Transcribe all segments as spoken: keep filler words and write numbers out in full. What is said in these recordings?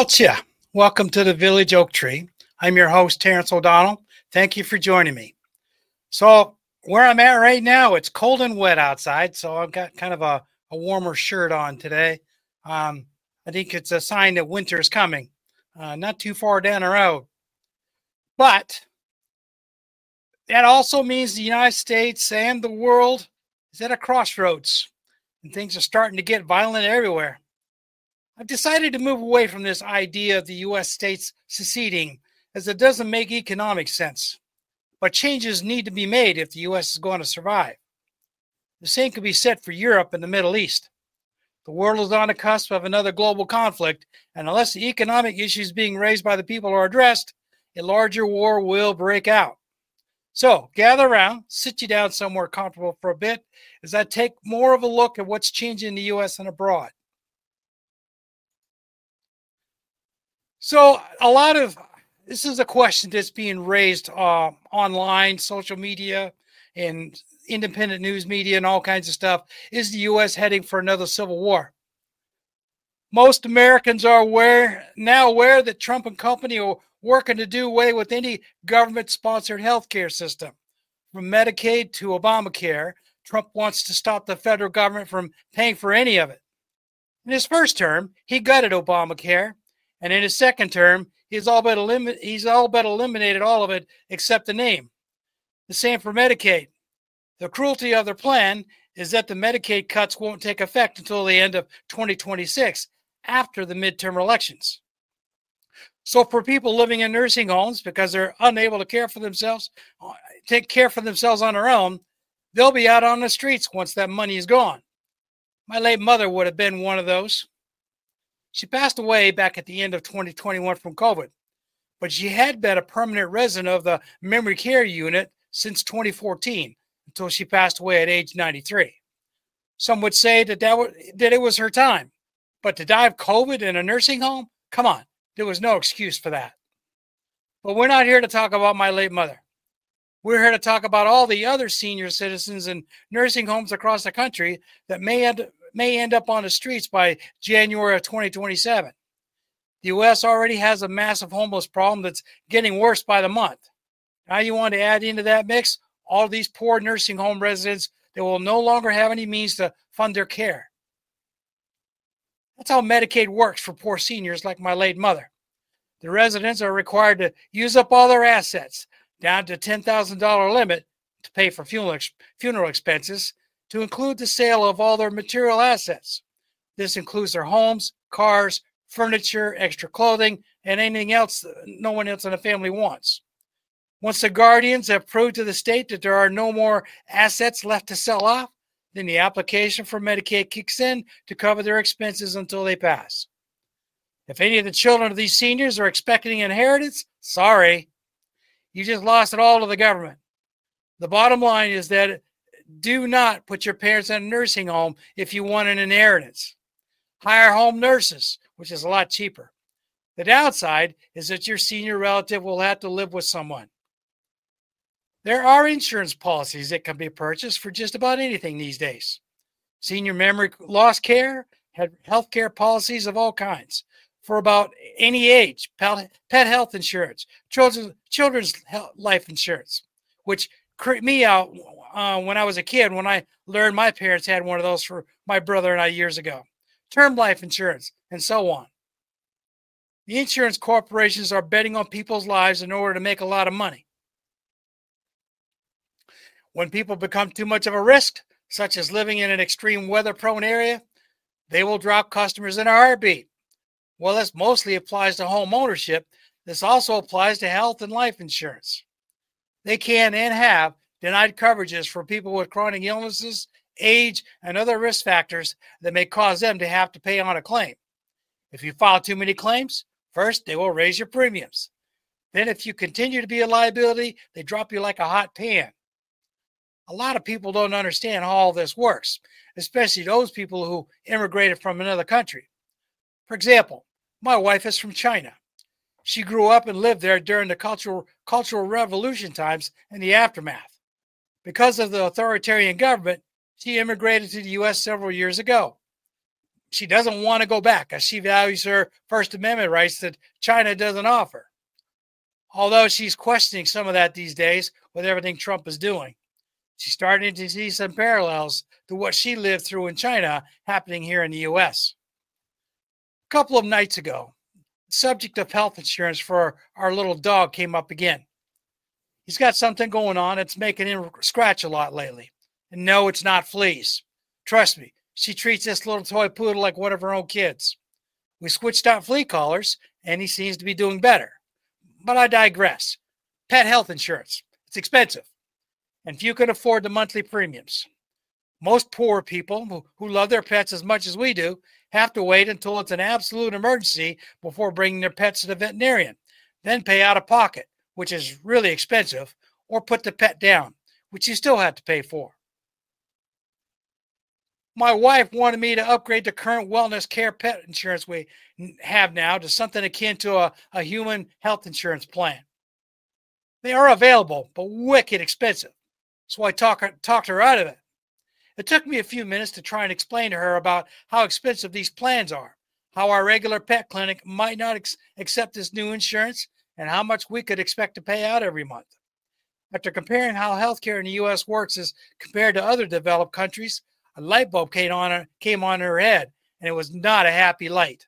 Welcha. Welcome to the Village Oak Tree. I'm your host, Terrence O'Donnell. Thank you for joining me. So where I'm at right now, it's cold and wet outside, so I've got kind of a, a warmer shirt on today. Um, I think it's a sign that winter is coming, uh, not too far down the road. But that also means the United States and the world is at a crossroads, and things are starting to get violent everywhere. I've decided to move away from this idea of the U S states seceding, as it doesn't make economic sense. But changes need to be made if the U S is going to survive. The same could be said for Europe and the Middle East. The world is on the cusp of another global conflict, and unless the economic issues being raised by the people are addressed, a larger war will break out. So gather around, sit you down somewhere comfortable for a bit as I take more of a look at what's changing in the U S and abroad. So a lot of this is a question that's being raised uh, online, social media, and independent news media and all kinds of stuff. Is the U S heading for another civil war? Most Americans are aware now aware that Trump and company are working to do away with any government-sponsored healthcare system. From Medicaid to Obamacare, Trump wants to stop the federal government from paying for any of it. In his first term, he gutted Obamacare. And in his second term, he's all but elim- he's all but eliminated all of it except the name. The same for Medicaid. The cruelty of their plan is that the Medicaid cuts won't take effect until the end of twenty twenty-six, after the midterm elections. So for people living in nursing homes because they're unable to care for themselves, take care for themselves on their own, they'll be out on the streets once that money is gone. My late mother would have been one of those. She passed away back at the end of twenty twenty-one from COVID, but she had been a permanent resident of the memory care unit since twenty fourteen until she passed away at age ninety-three. Some would say that, that, w- that it was her time, but to die of COVID in a nursing home? Come on, there was no excuse for that. But we're not here to talk about my late mother. We're here to talk about all the other senior citizens in nursing homes across the country that may end may end up on the streets by January of twenty twenty-seven. The U S already has a massive homeless problem that's getting worse by the month. Now you want to add into that mix all these poor nursing home residents that will no longer have any means to fund their care. That's how Medicaid works for poor seniors like my late mother. The residents are required to use up all their assets, down to ten thousand dollars limit to pay for funeral, funeral expenses, to include the sale of all their material assets. This includes their homes, cars, furniture, extra clothing, and anything else no one else in the family wants. Once the guardians have proved to the state that there are no more assets left to sell off, then the application for Medicaid kicks in to cover their expenses until they pass. If any of the children of these seniors are expecting an inheritance, sorry, you just lost it all to the government. The bottom line is that do not put your parents in a nursing home if you want an inheritance. Hire home nurses, which is a lot cheaper. The downside is that your senior relative will have to live with someone. There are insurance policies that can be purchased for just about anything these days. Senior memory loss care, health care policies of all kinds for about any age, pet health insurance, children's, children's life insurance, which creeped me out uh, when I was a kid, when I learned my parents had one of those for my brother and I years ago. Term life insurance, and so on. The insurance corporations are betting on people's lives in order to make a lot of money. When people become too much of a risk, such as living in an extreme weather-prone area, they will drop customers in a heartbeat. While this mostly applies to home ownership, this also applies to health and life insurance. They can and have denied coverages for people with chronic illnesses, age, and other risk factors that may cause them to have to pay on a claim. If you file too many claims, first they will raise your premiums. Then if you continue to be a liability, they drop you like a hot pan. A lot of people don't understand how all this works, especially those people who immigrated from another country. For example, my wife is from China. She grew up and lived there during the Cultural, Cultural Revolution times and the aftermath. Because of the authoritarian government, she immigrated to the U S several years ago. she doesn't want to go back as she values her First Amendment rights that China doesn't offer. Although she's questioning some of that these days with everything Trump is doing. She's starting to see some parallels to what she lived through in China happening here in the U S. A couple of nights ago, the subject of health insurance for our little dog came up again. He's got something going on that's making him scratch a lot lately. And no, it's not fleas. Trust me, she treats this little toy poodle like one of her own kids. We switched out flea collars, and he seems to be doing better. But I digress. Pet health insurance. It's expensive, and few can afford the monthly premiums. Most poor people who, who love their pets as much as we do have to wait until it's an absolute emergency before bringing their pets to the veterinarian, then pay out of pocket, which is really expensive, or put the pet down, which you still have to pay for. My wife wanted me to upgrade the current wellness care pet insurance we have now to something akin to a, a human health insurance plan. They are available, but wicked expensive. So I talk her, talked her out of it. It took me a few minutes to try and explain to her about how expensive these plans are, how our regular pet clinic might not ex- accept this new insurance, and how much we could expect to pay out every month. After comparing how healthcare in the U S works as compared to other developed countries, a light bulb came on, came on her head, and it was not a happy light.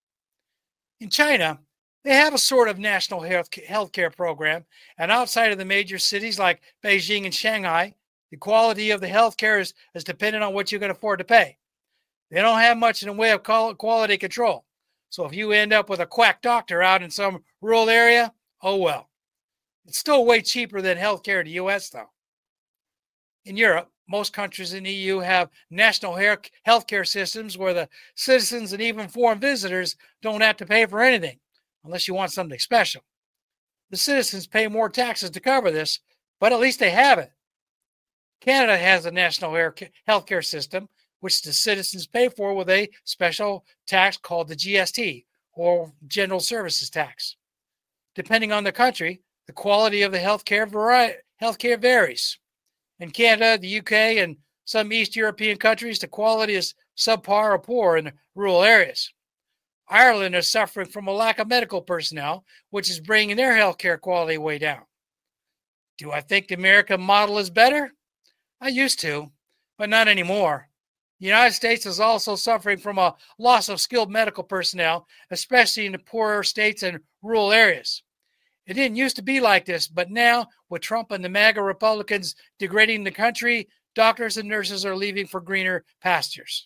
In China, they have a sort of national health healthcare program, and outside of the major cities like Beijing and Shanghai, the quality of the healthcare is, is dependent on what you can afford to pay. They don't have much in the way of quality control. So if you end up with a quack doctor out in some rural area, oh well. It's still way cheaper than healthcare in the U S though. In Europe, most countries in the E U have national health care systems where the citizens and even foreign visitors don't have to pay for anything unless you want something special. The citizens pay more taxes to cover this, but at least they have it. Canada has a national health care system, which the citizens pay for with a special tax called the G S T, or General Services Tax. Depending on the country, the quality of the healthcare vari- healthcare varies. In Canada, the U K, and some East European countries, the quality is subpar or poor in rural areas. Ireland is suffering from a lack of medical personnel, which is bringing their healthcare quality way down. Do I think the American model is better? I used to, but not anymore. The United States is also suffering from a loss of skilled medical personnel, especially in the poorer states and rural areas. It didn't used to be like this, but now, with Trump and the MAGA Republicans degrading the country, doctors and nurses are leaving for greener pastures.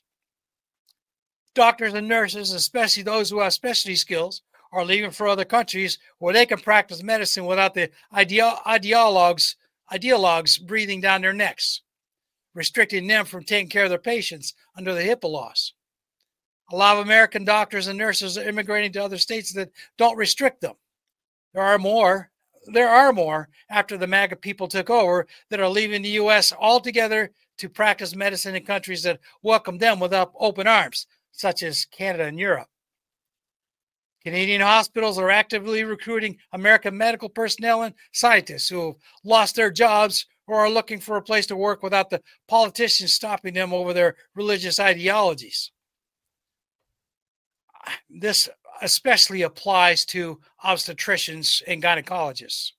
Doctors and nurses, especially those who have specialty skills, are leaving for other countries where they can practice medicine without the ideo- ideologues, ideologues breathing down their necks, restricting them from taking care of their patients under the HIPAA laws. A lot of American doctors and nurses are immigrating to other states that don't restrict them. There are more, there are more after the MAGA people took over that are leaving the U S altogether to practice medicine in countries that welcome them with open arms, such as Canada and Europe. Canadian hospitals are actively recruiting American medical personnel and scientists who have lost their jobs or are looking for a place to work without the politicians stopping them over their religious ideologies. This especially applies to obstetricians and gynecologists.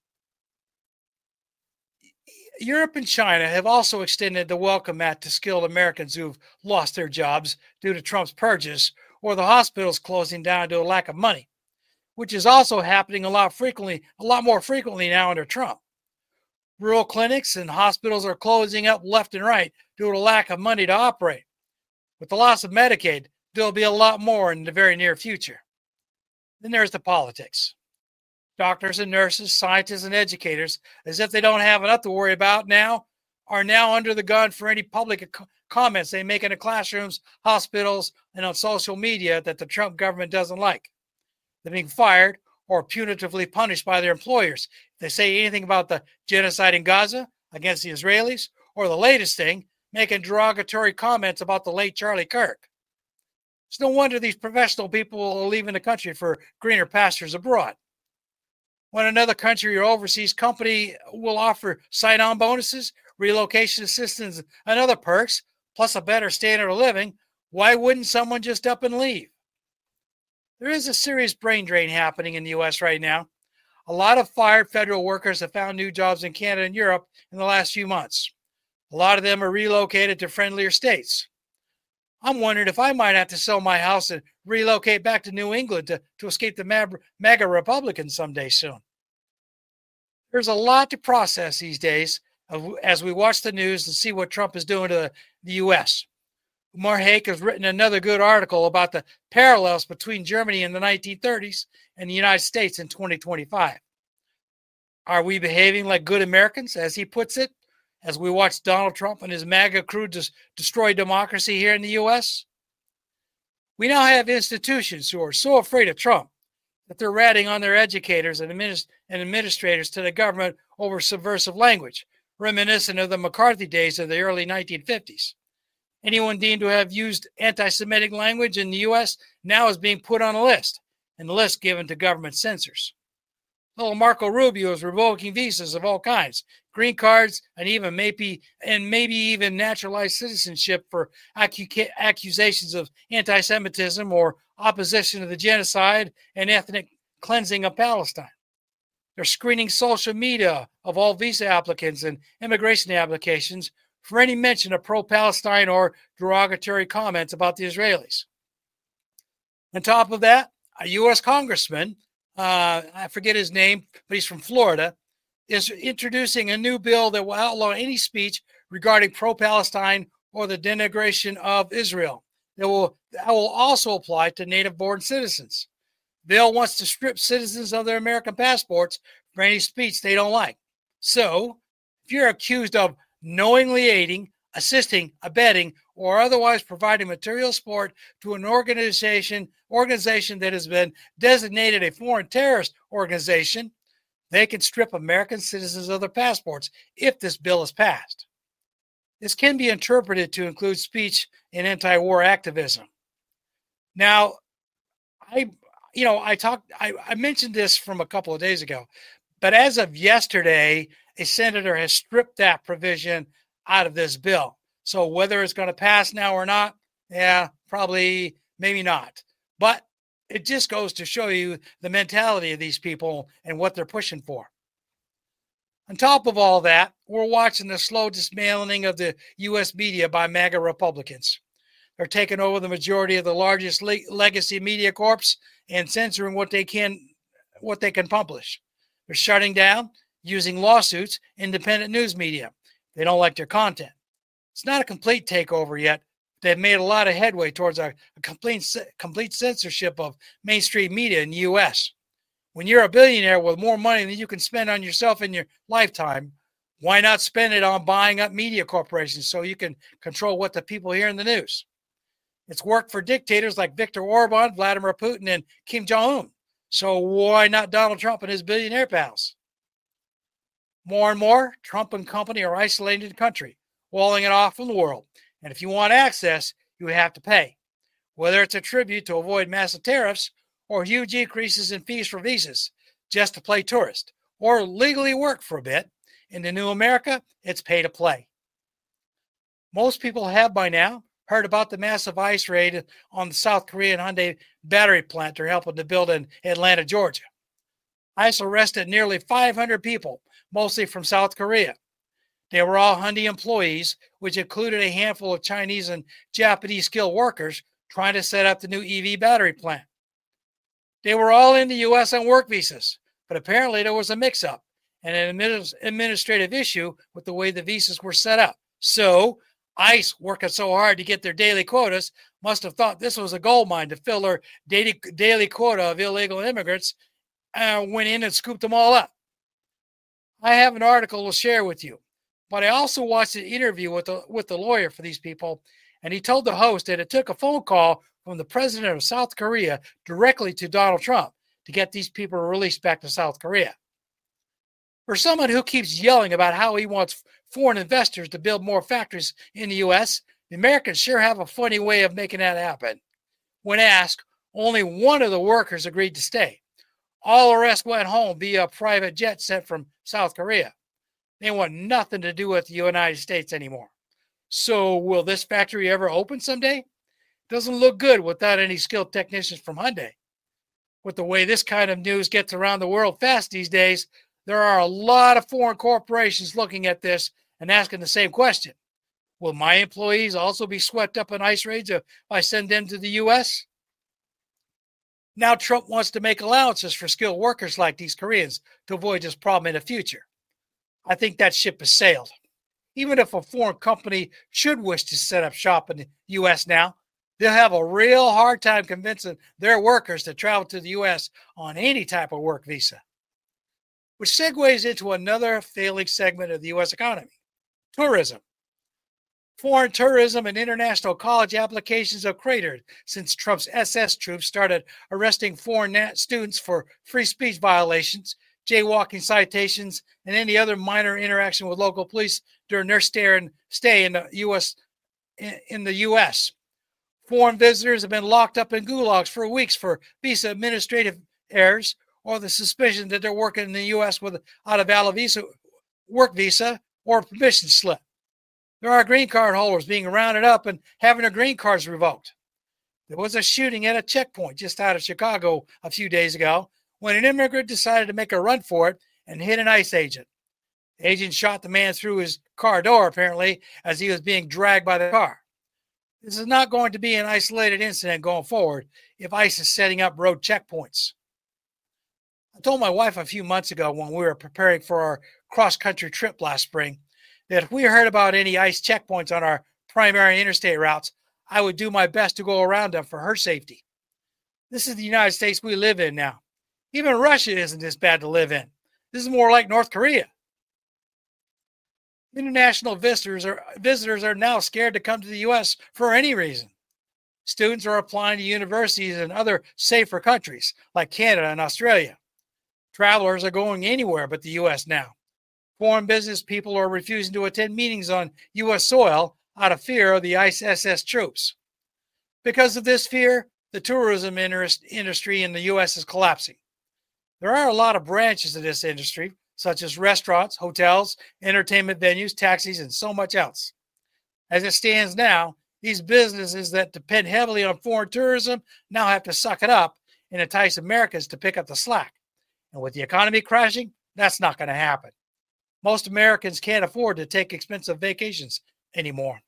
Europe and China have also extended the welcome mat to skilled Americans who've lost their jobs due to Trump's purges or the hospitals closing down due to a lack of money, which is also happening a lot frequently, a lot more frequently now under Trump. Rural clinics and hospitals are closing up left and right due to lack of money to operate. With the loss of Medicaid, there'll be a lot more in the very near future. Then there's the politics. Doctors and nurses, scientists and educators, as if they don't have enough to worry about now, are now under the gun for any public comments they make in the classrooms, hospitals, and on social media that the Trump government doesn't like. They're being fired or punitively punished by their employers if they say anything about the genocide in Gaza against the Israelis, or the latest thing, making derogatory comments about the late Charlie Kirk. It's no wonder these professional people are leaving the country for greener pastures abroad. When another country or overseas company will offer sign-on bonuses, relocation assistance, and other perks, plus a better standard of living, Why wouldn't someone just up and leave? There is a serious brain drain happening in the U S right now. A lot of fired federal workers have found new jobs in Canada and Europe in the last few months. A lot of them are relocated to friendlier states. I'm wondering if I might have to sell my house and relocate back to New England to, to escape the MAGA Republicans someday soon. There's a lot to process these days as we watch the news and see what Trump is doing to the, the U S. Umar Haque has written another good article about the parallels between Germany in the nineteen thirties and the United States in twenty twenty-five. Are we behaving like good Americans, as he puts it, as we watch Donald Trump and his MAGA crew des- destroy democracy here in the U S? We now have institutions who are so afraid of Trump that they're ratting on their educators and, administ- and administrators to the government over subversive language, reminiscent of the McCarthy days of the early nineteen fifties. Anyone deemed to have used anti-Semitic language in the U S now is being put on a list, and the list given to government censors. Little Marco Rubio is revoking visas of all kinds, green cards, and even maybe and maybe even naturalized citizenship for acu- accusations of anti-Semitism or opposition to the genocide and ethnic cleansing of Palestine. They're screening social media of all visa applicants and immigration applications for any mention of pro-Palestine or derogatory comments about the Israelis. On top of that, a U S congressman, uh, I forget his name, but he's from Florida, is introducing a new bill that will outlaw any speech regarding pro-Palestine or the denigration of Israel. That will, that will also apply to native-born citizens. The bill wants to strip citizens of their American passports for any speech they don't like. So, if you're accused of knowingly aiding, assisting, abetting, or otherwise providing material support to an organization organization that has been designated a foreign terrorist organization, they can strip American citizens of their passports if this bill is passed. This can be interpreted to include speech in anti-war activism. Now, I, you know, I talked, I, I mentioned this from a couple of days ago, but as of yesterday, a senator has stripped that provision out of this bill. So whether it's going to pass now or not, yeah, probably, maybe not. But it just goes to show you the mentality of these people and what they're pushing for. On top of all that, we're watching the slow dismantling of the U S media by MAGA Republicans. They're taking over the majority of the largest le- legacy media corps and censoring what they can, what they can publish. They're shutting down, using lawsuits, independent news media. They don't like their content. It's not a complete takeover yet. They've made a lot of headway towards a, a complete, complete censorship of mainstream media in the U S. When you're a billionaire with more money than you can spend on yourself in your lifetime, why not spend it on buying up media corporations so you can control what the people hear in the news? It's worked for dictators like Viktor Orban, Vladimir Putin, and Kim Jong-un. So why not Donald Trump and his billionaire pals? More and more, Trump and company are isolating the country, walling it off from the world. And if you want access, you have to pay. Whether it's a tribute to avoid massive tariffs or huge increases in fees for visas just to play tourist or legally work for a bit, in the new America, it's pay to play. Most people have by now heard about the massive ICE raid on the South Korean Hyundai battery plant they're helping to build in Atlanta, Georgia. ICE arrested nearly five hundred people, mostly from South Korea. They were all Hyundai employees, which included a handful of Chinese and Japanese skilled workers trying to set up the new E V battery plant. They were all in the U S on work visas, but apparently there was a mix-up and an administrative issue with the way the visas were set up. So ICE, working so hard to get their daily quotas, must have thought this was a gold mine to fill their daily, daily quota of illegal immigrants, and uh, went in and scooped them all up. I have an article to share with you, but I also watched an interview with the, with the lawyer for these people, and he told the host that it took a phone call from the president of South Korea directly to Donald Trump to get these people released back to South Korea. For someone who keeps yelling about how he wants foreign investors to build more factories in the U S, the Americans sure have a funny way of making that happen. When asked, only one of the workers agreed to stay. All the rest went home via a private jet sent from South Korea. They want nothing to do with the United States anymore. So will this factory ever open someday? Doesn't look good without any skilled technicians from Hyundai. With the way this kind of news gets around the world fast these days, there are a lot of foreign corporations looking at this and asking the same question. Will my employees also be swept up in ICE raids if I send them to the U S? Now Trump wants to make allowances for skilled workers like these Koreans to avoid this problem in the future. I think that ship has sailed. Even if a foreign company should wish to set up shop in the U S now, they'll have a real hard time convincing their workers to travel to the U S on any type of work visa. Which segues into another failing segment of the U S economy, tourism. Foreign tourism and international college applications have cratered since Trump's S S troops started arresting foreign students for free speech violations, jaywalking citations, and any other minor interaction with local police during their stay in, stay in the U S. In the U S. Foreign visitors have been locked up in gulags for weeks for visa administrative errors or the suspicion that they're working in the U S without a valid visa, work visa or permission slip. There are green card holders being rounded up and having their green cards revoked. There was a shooting at a checkpoint just out of Chicago a few days ago when an immigrant decided to make a run for it and hit an ICE agent. The agent shot the man through his car door, apparently, as he was being dragged by the car. This is not going to be an isolated incident going forward if ICE is setting up road checkpoints. I told my wife a few months ago when we were preparing for our cross-country trip last spring that if we heard about any ICE checkpoints on our primary interstate routes, I would do my best to go around them for her safety. This is the United States we live in now. Even Russia isn't this bad to live in. This is more like North Korea. International visitors are, visitors are now scared to come to the U S for any reason. Students are applying to universities in other safer countries like Canada and Australia. Travelers are going anywhere but the U S now. Foreign business people are refusing to attend meetings on U S soil out of fear of the ICE S S troops. Because of this fear, the tourism industry in the U S is collapsing. There are a lot of branches of this industry, such as restaurants, hotels, entertainment venues, taxis, and so much else. As it stands now, these businesses that depend heavily on foreign tourism now have to suck it up and entice Americans to pick up the slack. And with the economy crashing, that's not going to happen. Most Americans can't afford to take expensive vacations anymore.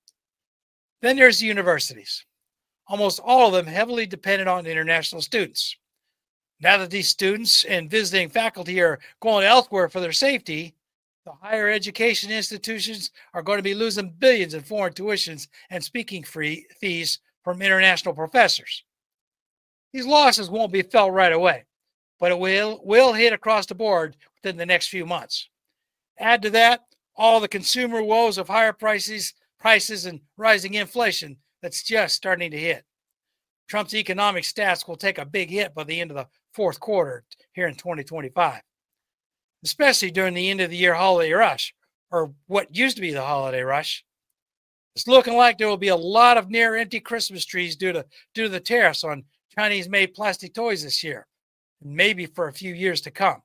Then there's the universities. Almost all of them heavily dependent on international students. Now that these students and visiting faculty are going elsewhere for their safety, the higher education institutions are going to be losing billions in foreign tuitions and speaking free fees from international professors. These losses won't be felt right away, but it will, will hit across the board within the next few months. Add to that all the consumer woes of higher prices, prices and rising inflation that's just starting to hit. Trump's economic stats will take a big hit by the end of the fourth quarter here in twenty twenty-five, especially during the end of the year holiday rush, or what used to be the holiday rush. It's looking like there will be a lot of near empty Christmas trees due to, due to the tariffs on Chinese-made plastic toys this year, and maybe for a few years to come.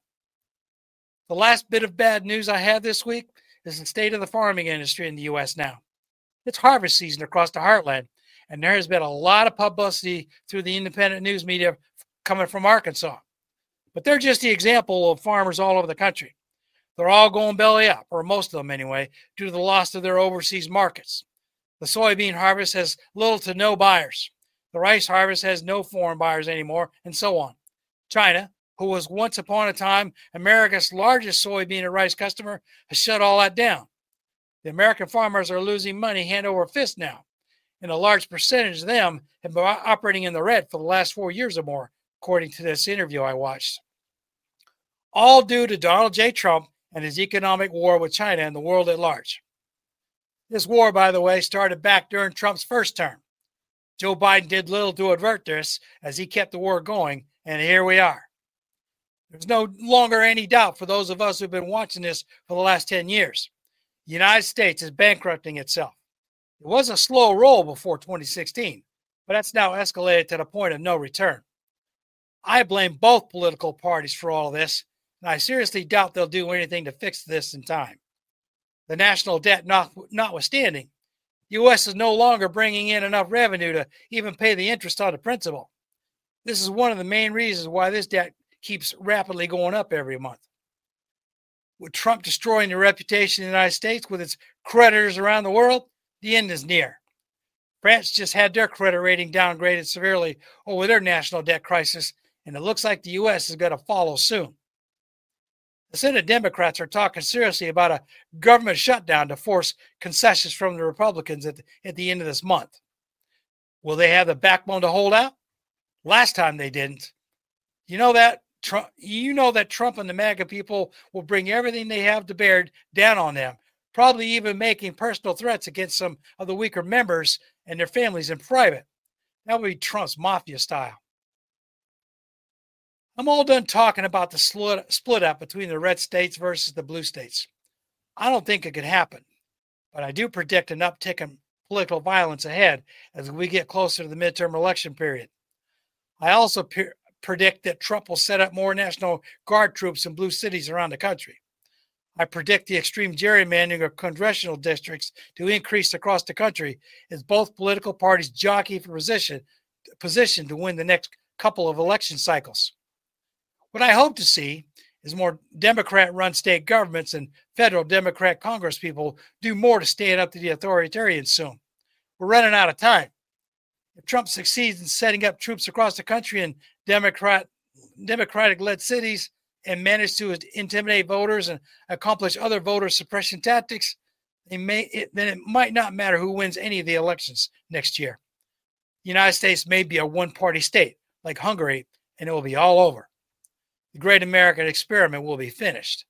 The last bit of bad news I have this week is the state of the farming industry in the U S now. It's harvest season across the heartland, and there has been a lot of publicity through the independent news media coming from Arkansas. But they're just the example of farmers all over the country. They're all going belly up, or most of them anyway, due to the loss of their overseas markets. The soybean harvest has little to no buyers. The rice harvest has no foreign buyers anymore, and so on. China, who was once upon a time America's largest soybean and rice customer, has shut all that down. The American farmers are losing money hand over fist now, and a large percentage of them have been operating in the red for the last four years or more, according to this interview I watched. All due to Donald J. Trump and his economic war with China and the world at large. This war, by the way, started back during Trump's first term. Joe Biden did little to avert this as he kept the war going, and here we are. There's no longer any doubt for those of us who've been watching this for the last ten years. The United States is bankrupting itself. It was a slow roll before twenty sixteen, but that's now escalated to the point of no return. I blame both political parties for all of this, and I seriously doubt they'll do anything to fix this in time. The national debt not, notwithstanding, the U S is no longer bringing in enough revenue to even pay the interest on the principal. This is one of the main reasons why this debt keeps rapidly going up every month. With Trump destroying the reputation of the United States with its creditors around the world, the end is near. France just had their credit rating downgraded severely over their national debt crisis, and it looks like the U S is going to follow soon. The Senate Democrats are talking seriously about a government shutdown to force concessions from the Republicans at the, at the end of this month. Will they have the backbone to hold out? Last time they didn't. You know that Trump, you know that Trump and the MAGA people will bring everything they have to bear down on them, probably even making personal threats against some of the weaker members and their families in private. That would be Trump's mafia style. I'm all done talking about the split up between the red states versus the blue states. I don't think it could happen, but I do predict an uptick in political violence ahead as we get closer to the midterm election period. I also pe- predict that Trump will set up more National Guard troops in blue cities around the country. I predict the extreme gerrymandering of congressional districts to increase across the country as both political parties jockey for position, position to win the next couple of election cycles. What I hope to see is more Democrat-run state governments and federal Democrat Congress people do more to stand up to the authoritarians soon. We're running out of time. If Trump succeeds in setting up troops across the country in Democrat, Democratic-led cities and manages to intimidate voters and accomplish other voter suppression tactics, they may, it, then it might not matter who wins any of the elections next year. The United States may be a one-party state, like Hungary, and it will be all over. The great American experiment will be finished.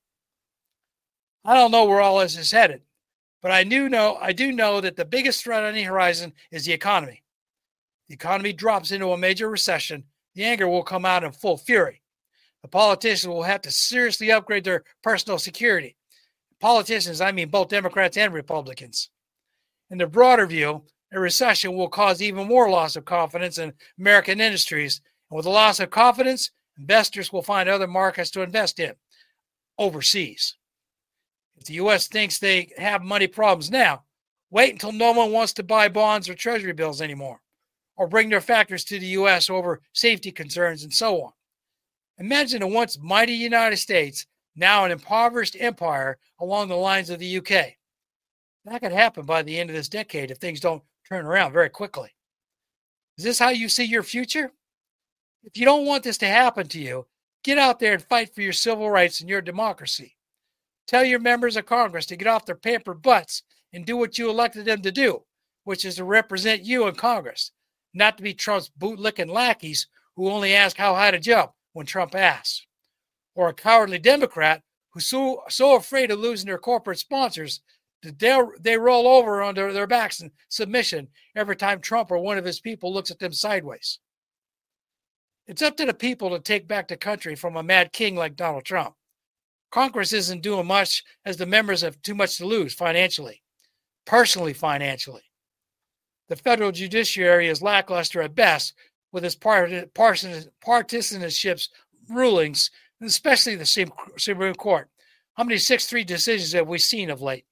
I don't know where all this is headed, but I do know I do know that the biggest threat on the horizon is the economy. The economy drops into a major recession, the anger will come out in full fury. The politicians will have to seriously upgrade their personal security. Politicians, I mean both Democrats and Republicans. In the broader view, a recession will cause even more loss of confidence in American industries, and with the loss of confidence, investors will find other markets to invest in, overseas. If the U S thinks they have money problems now, wait until no one wants to buy bonds or treasury bills anymore, or bring their factories to the U S over safety concerns and so on. Imagine a once mighty United States, now an impoverished empire along the lines of the U K. That could happen by the end of this decade if things don't turn around very quickly. Is this how you see your future? If you don't want this to happen to you, get out there and fight for your civil rights and your democracy. Tell your members of Congress to get off their pampered butts and do what you elected them to do, which is to represent you in Congress, not to be Trump's bootlicking lackeys who only ask how high to jump when Trump asks, or a cowardly Democrat who's so, so afraid of losing their corporate sponsors that they roll over onto their backs in submission every time Trump or one of his people looks at them sideways. It's up to the people to take back the country from a mad king like Donald Trump. Congress isn't doing much as the members have too much to lose financially, personally financially. The federal judiciary is lackluster at best with its partisanship rulings, especially the Supreme Court. How many six three decisions have we seen of late?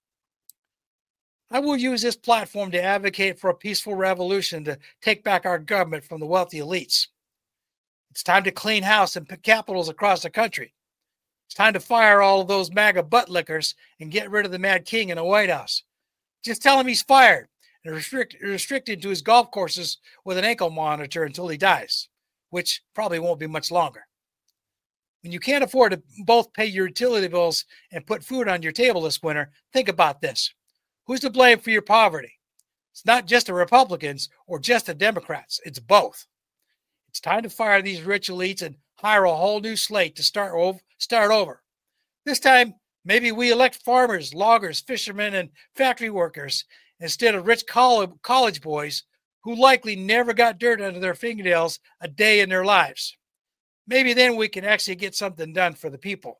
I will use this platform to advocate for a peaceful revolution to take back our government from the wealthy elites. It's time to clean house in capitals across the country. It's time to fire all of those MAGA butt lickers and get rid of the mad king in the White House. Just tell him he's fired and restrict, restricted to his golf courses with an ankle monitor until he dies, which probably won't be much longer. When you can't afford to both pay your utility bills and put food on your table this winter, think about this. Who's to blame for your poverty? It's not just the Republicans or just the Democrats. It's both. It's time to fire these rich elites and hire a whole new slate to start over. Start over. This time, maybe we elect farmers, loggers, fishermen, and factory workers instead of rich college boys who likely never got dirt under their fingernails a day in their lives. Maybe then we can actually get something done for the people.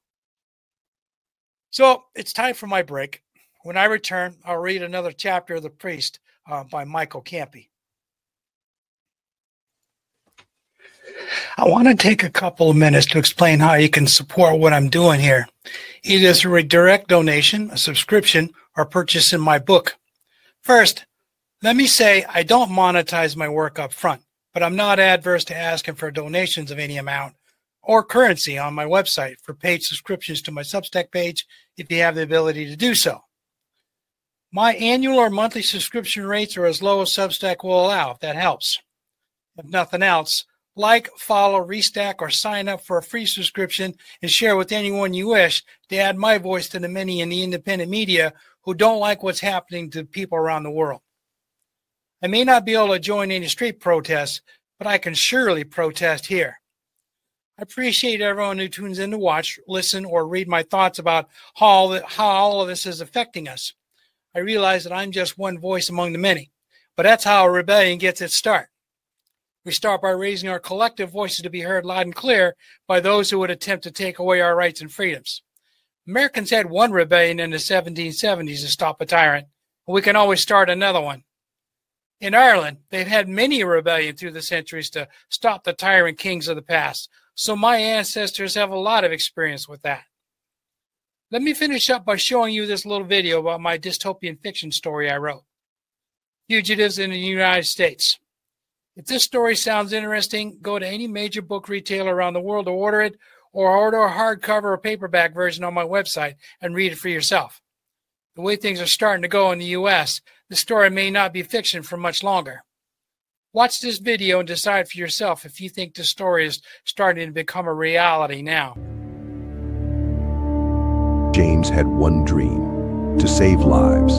So it's time for my break. When I return, I'll read another chapter of The Priest uh, by Michael Campy. I want to take a couple of minutes to explain how you can support what I'm doing here, either through a direct donation, a subscription, or purchasing my book. First, let me say I don't monetize my work up front, but I'm not adverse to asking for donations of any amount or currency on my website for paid subscriptions to my Substack page if you have the ability to do so. My annual or monthly subscription rates are as low as Substack will allow, if that helps. If nothing else, like, follow, restack, or sign up for a free subscription and share with anyone you wish to add my voice to the many in the independent media who don't like what's happening to people around the world. I may not be able to join any street protests, but I can surely protest here. I appreciate everyone who tunes in to watch, listen, or read my thoughts about how all, that, how all of this is affecting us. I realize that I'm just one voice among the many, but that's how a rebellion gets its start. We start by raising our collective voices to be heard loud and clear by those who would attempt to take away our rights and freedoms. Americans had one rebellion in the seventeen seventies to stop a tyrant, and we can always start another one. In Ireland, they've had many rebellions through the centuries to stop the tyrant kings of the past, so my ancestors have a lot of experience with that. Let me finish up by showing you this little video about my dystopian fiction story I wrote, Fugitives in the United States. If this story sounds interesting, go to any major book retailer around the world to order it, or order a hardcover or paperback version on my website and read it for yourself. The way things are starting to go in the U S, the story may not be fiction for much longer. Watch this video and decide for yourself if you think this story is starting to become a reality now. James had one dream: to save lives.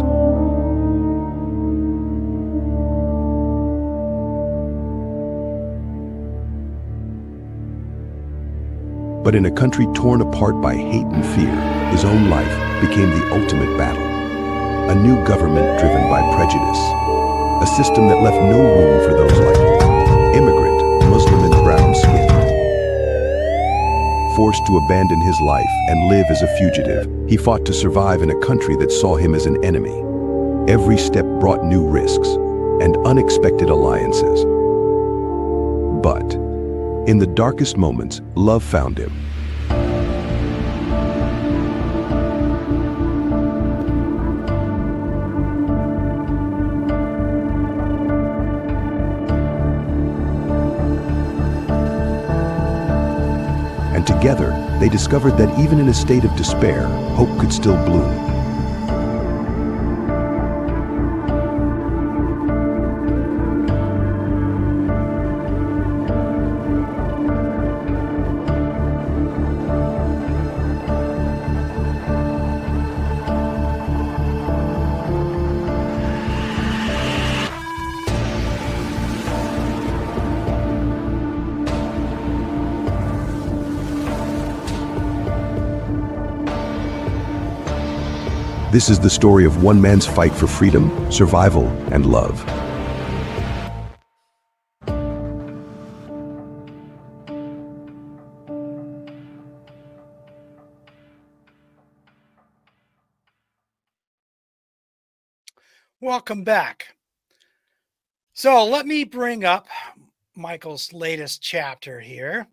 But in a country torn apart by hate and fear, his own life became the ultimate battle. A new government driven by prejudice. A system that left no room for those like him. Immigrant, Muslim and brown skinned. Forced to abandon his life and live as a fugitive, he fought to survive in a country that saw him as an enemy. Every step brought new risks and unexpected alliances. But in the darkest moments, love found him. And together, they discovered that even in a state of despair, hope could still bloom. This is the story of one man's fight for freedom, survival, and love. Welcome back. So let me bring up Michael's latest chapter here.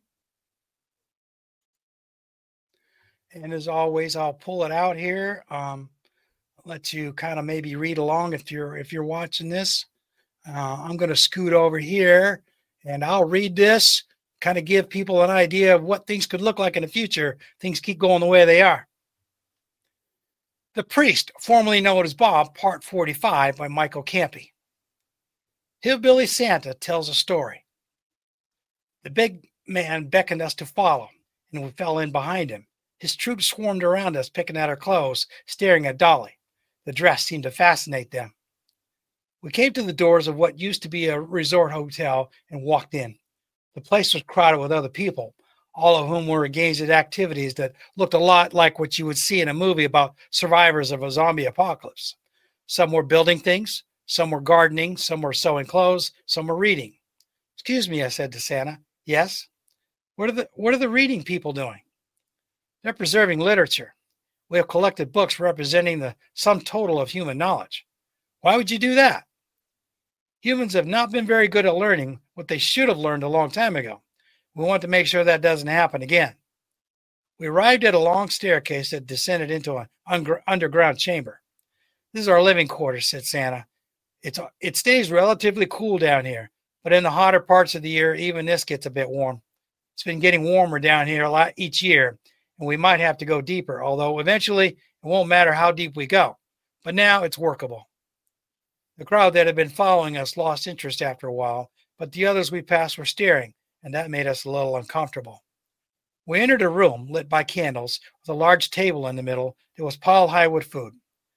And as always, I'll pull it out here. Um, let you kind of maybe read along if you're if you're watching this. Uh, I'm going to scoot over here and I'll read this, kind of give people an idea of what things could look like in the future. Things keep going the way they are. The Priest, formerly known as Bob, Part forty-five by Michael Campy. Hillbilly Santa tells a story. The big man beckoned us to follow, and we fell in behind him. His troops swarmed around us, picking at our clothes, staring at Dolly. The dress seemed to fascinate them. We came to the doors of what used to be a resort hotel and walked in. The place was crowded with other people, all of whom were engaged in activities that looked a lot like what you would see in a movie about survivors of a zombie apocalypse. Some were building things, some were gardening, some were sewing clothes, some were reading. "Excuse me," I said to Santa. "Yes?" What are the, what are the reading people doing?" "They're preserving literature. We have collected books representing the sum total of human knowledge." "Why would you do that?" "Humans have not been very good at learning what they should have learned a long time ago. We want to make sure that doesn't happen again." We arrived at a long staircase that descended into an un- underground chamber. "This is our living quarters," said Santa. It's it stays relatively cool down here, but in the hotter parts of the year, even this gets a bit warm. It's been getting warmer down here a lot each year, and we might have to go deeper, although eventually it won't matter how deep we go. But now it's workable. The crowd that had been following us lost interest after a while, but the others we passed were staring, and that made us a little uncomfortable. We entered a room lit by candles with a large table in the middle that was piled high with food.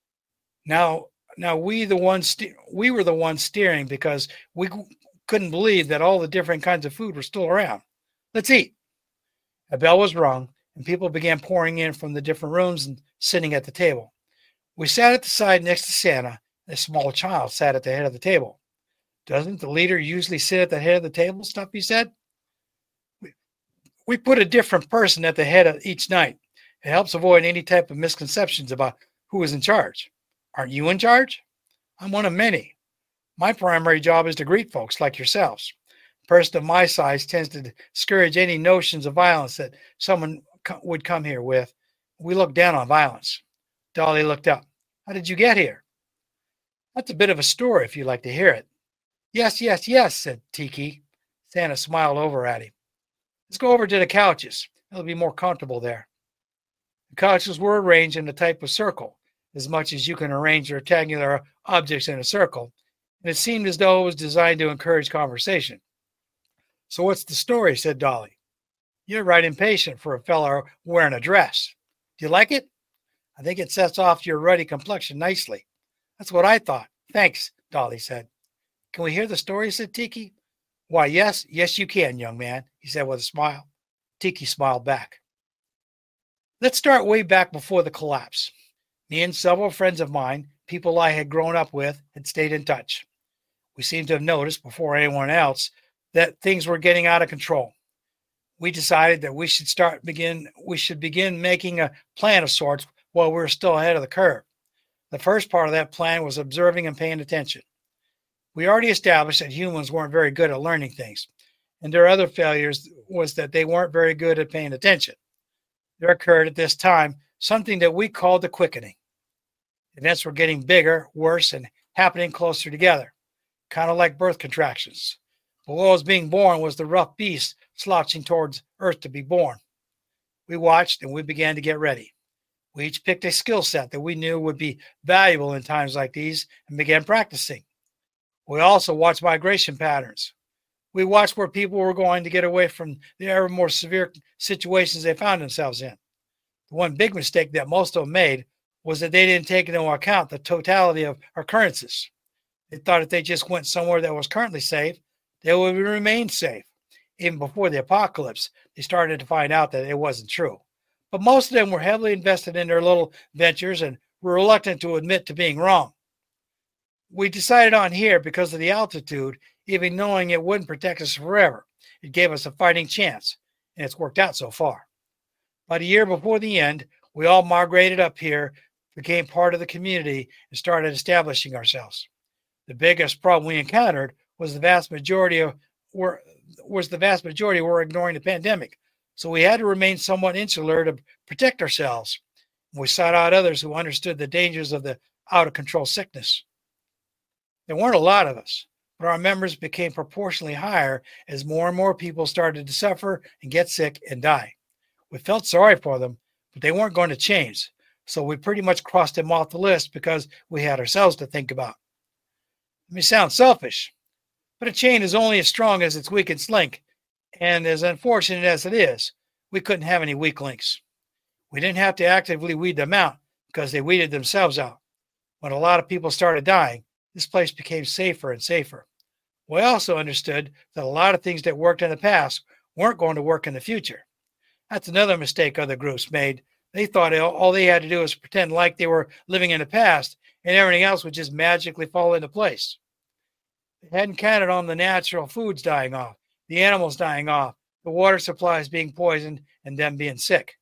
Now, now we the ones st- we were the ones staring because we c- couldn't believe that all the different kinds of food were still around. Let's eat. A bell was rung, and people began pouring in from the different rooms and sitting at the table. We sat at the side next to Santa. A small child sat at the head of the table. Doesn't the leader usually sit at the head of the table, Stumpy said. We, we put a different person at the head of each night. It helps avoid any type of misconceptions about who is in charge. Aren't you in charge? I'm one of many. My primary job is to greet folks like yourselves. A person of my size tends to discourage any notions of violence that someone co- would come here with. We look down on violence. Dolly looked up. How did you get here? That's a bit of a story if you'd like to hear it. Yes, yes, yes, said Tiki. Santa smiled over at him. Let's go over to the couches. It'll be more comfortable there. The couches were arranged in the type of circle, as much as you can arrange rectangular objects in a circle, and it seemed as though it was designed to encourage conversation. So what's the story, said Dolly. You're right impatient for a fellow wearing a dress. Do you like it? I think it sets off your ruddy complexion nicely. That's what I thought. Thanks, Dolly said. Can we hear the story, said Tiki. Why, yes, yes, you can, young man, he said with a smile. Tiki smiled back. Let's start way back before the collapse. Me and several friends of mine, people I had grown up with, had stayed in touch. We seemed to have noticed before anyone else that things were getting out of control. We decided that we should start begin we should begin making a plan of sorts while we were still ahead of the curve. The first part of that plan was observing and paying attention. We already established that humans weren't very good at learning things, and their other failures was that they weren't very good at paying attention. There occurred at this time something that we called the quickening. Events were getting bigger, worse, and happening closer together, kind of like birth contractions. But what was being born was the rough beast slouching towards Earth to be born. We watched and we began to get ready. We each picked a skill set that we knew would be valuable in times like these and began practicing. We also watched migration patterns. We watched where people were going to get away from the ever more severe situations they found themselves in. The one big mistake that most of them made was that they didn't take into account the totality of occurrences. They thought if they just went somewhere that was currently safe, they would remain safe. Even before the apocalypse, they started to find out that it wasn't true. But most of them were heavily invested in their little ventures and were reluctant to admit to being wrong. We decided on here because of the altitude, even knowing it wouldn't protect us forever. It gave us a fighting chance, and it's worked out so far. About a year before the end, we all migrated up here, became part of the community, and started establishing ourselves. The biggest problem we encountered was the vast majority of were was the vast majority were ignoring the pandemic. So we had to remain somewhat insular to protect ourselves. We sought out others who understood the dangers of the out-of-control sickness. There weren't a lot of us, but our members became proportionally higher as more and more people started to suffer and get sick and die. We felt sorry for them, but they weren't going to change. So we pretty much crossed them off the list because we had ourselves to think about. It may sound selfish, but a chain is only as strong as its weakest link. And as unfortunate as it is, we couldn't have any weak links. We didn't have to actively weed them out because they weeded themselves out. When a lot of people started dying, this place became safer and safer. We also understood that a lot of things that worked in the past weren't going to work in the future. That's another mistake other groups made. They thought all they had to do was pretend like they were living in the past and everything else would just magically fall into place. They hadn't counted on the natural foods dying off, the animals dying off, the water supplies being poisoned, and them being sick.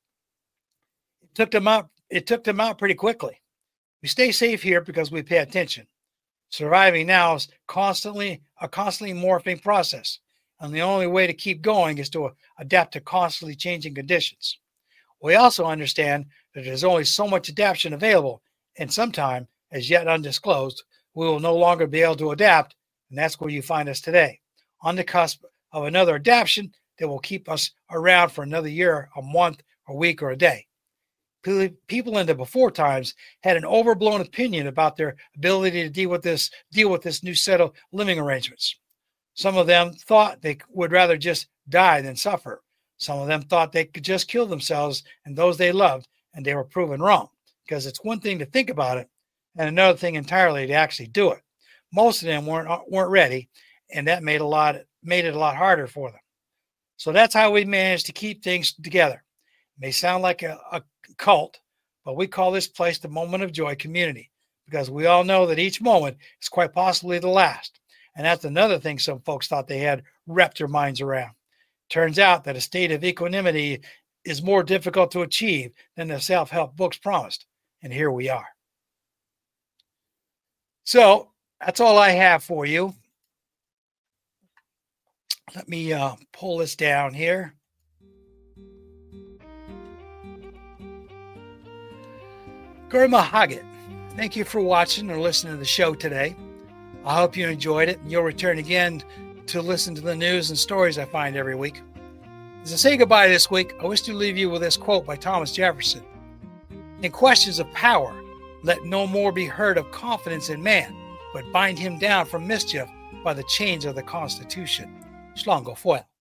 It took them out, it took them out pretty quickly. We stay safe here because we pay attention. Surviving now is constantly a constantly morphing process, and the only way to keep going is to adapt to constantly changing conditions. We also understand that there's only so much adaptation available, and sometime, as yet undisclosed, we will no longer be able to adapt, and that's where you find us today, on the cusp of another adaptation that will keep us around for another year, a month, a week, or a day. People in the before times had an overblown opinion about their ability to deal with this deal with this new set of living arrangements. Some of them thought they would rather just die than suffer. Some of them thought they could just kill themselves and those they loved, and they were proven wrong, because it's one thing to think about it and another thing entirely to actually do it. Most of them weren't weren't ready, and that made a lot made it a lot harder for them. So that's how we managed to keep things together. It may sound like a, a cult, but we call this place the Moment of Joy community, because we all know that each moment is quite possibly the last. And that's another thing some folks thought they had wrapped their minds around. Turns out that a state of equanimity is more difficult to achieve than the self-help books promised. And here we are. So that's all I have for you. Let me uh, pull this down here. Gurma Haggett, thank you for watching or listening to the show today. I hope you enjoyed it, and you'll return again to listen to the news and stories I find every week. As I say goodbye this week, I wish to leave you with this quote by Thomas Jefferson. In questions of power, let no more be heard of confidence in man, but bind him down from mischief by the chains of the Constitution. Slán go foill.